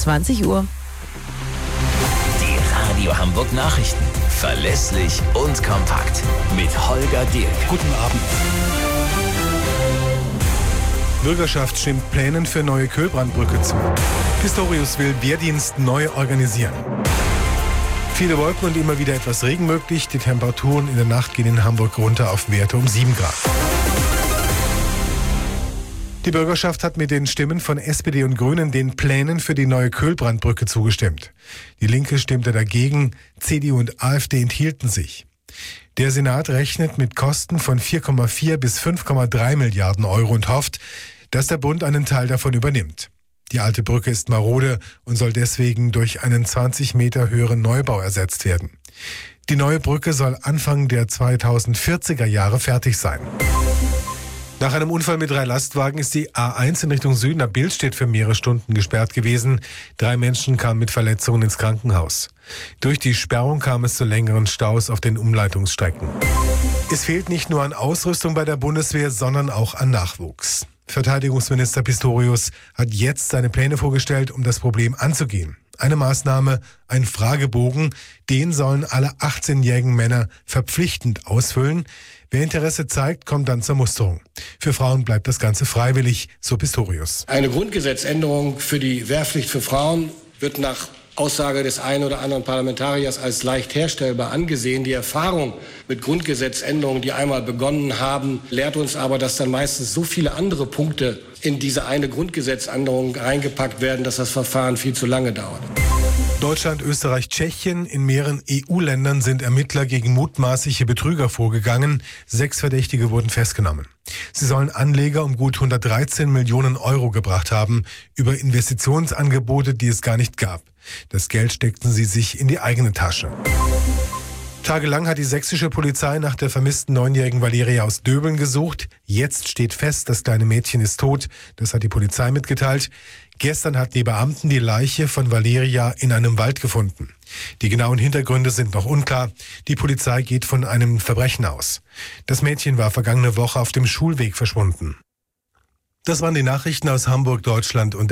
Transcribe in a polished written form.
20 Uhr. Die Radio Hamburg Nachrichten. Verlässlich und kompakt. Mit Holger Dirk. Guten Abend. Bürgerschaft stimmt Plänen für neue Köhlbrandbrücke zu. Pistorius will Wehrdienst neu organisieren. Viele Wolken und immer wieder etwas Regen möglich. Die Temperaturen in der Nacht gehen in Hamburg runter auf Werte um 7 Grad. Die Bürgerschaft hat mit den Stimmen von SPD und Grünen den Plänen für die neue Köhlbrandbrücke zugestimmt. Die Linke stimmte dagegen, CDU und AfD enthielten sich. Der Senat rechnet mit Kosten von 4,4 bis 5,3 Milliarden Euro und hofft, dass der Bund einen Teil davon übernimmt. Die alte Brücke ist marode und soll deswegen durch einen 20 Meter höheren Neubau ersetzt werden. Die neue Brücke soll Anfang der 2040er Jahre fertig sein. Nach einem Unfall mit 3 Lastwagen ist die A1 in Richtung Süden nach Billstedt für mehrere Stunden gesperrt gewesen. 3 Menschen kamen mit Verletzungen ins Krankenhaus. Durch die Sperrung kam es zu längeren Staus auf den Umleitungsstrecken. Es fehlt nicht nur an Ausrüstung bei der Bundeswehr, sondern auch an Nachwuchs. Verteidigungsminister Pistorius hat jetzt seine Pläne vorgestellt, um das Problem anzugehen. Eine Maßnahme, ein Fragebogen, den sollen alle 18-jährigen Männer verpflichtend ausfüllen. Wer Interesse zeigt, kommt dann zur Musterung. Für Frauen bleibt das Ganze freiwillig, so Pistorius. Eine Grundgesetzänderung für die Wehrpflicht für Frauen wird nach Aussage des einen oder anderen Parlamentariers als leicht herstellbar angesehen. Die Erfahrung mit Grundgesetzänderungen, die einmal begonnen haben, lehrt uns aber, dass dann meistens so viele andere Punkte in diese eine Grundgesetzänderung reingepackt werden, dass das Verfahren viel zu lange dauert. Deutschland, Österreich, Tschechien. In mehreren EU-Ländern sind Ermittler gegen mutmaßliche Betrüger vorgegangen. 6 Verdächtige wurden festgenommen. Sie sollen Anleger um gut 113 Millionen Euro gebracht haben über Investitionsangebote, die es gar nicht gab. Das Geld steckten sie sich in die eigene Tasche. Tagelang hat die sächsische Polizei nach der vermissten 9-jährigen Valeria aus Döbeln gesucht. Jetzt steht fest, das kleine Mädchen ist tot. Das hat die Polizei mitgeteilt. Gestern hatten die Beamten die Leiche von Valeria in einem Wald gefunden. Die genauen Hintergründe sind noch unklar. Die Polizei geht von einem Verbrechen aus. Das Mädchen war vergangene Woche auf dem Schulweg verschwunden. Das waren die Nachrichten aus Hamburg, Deutschland und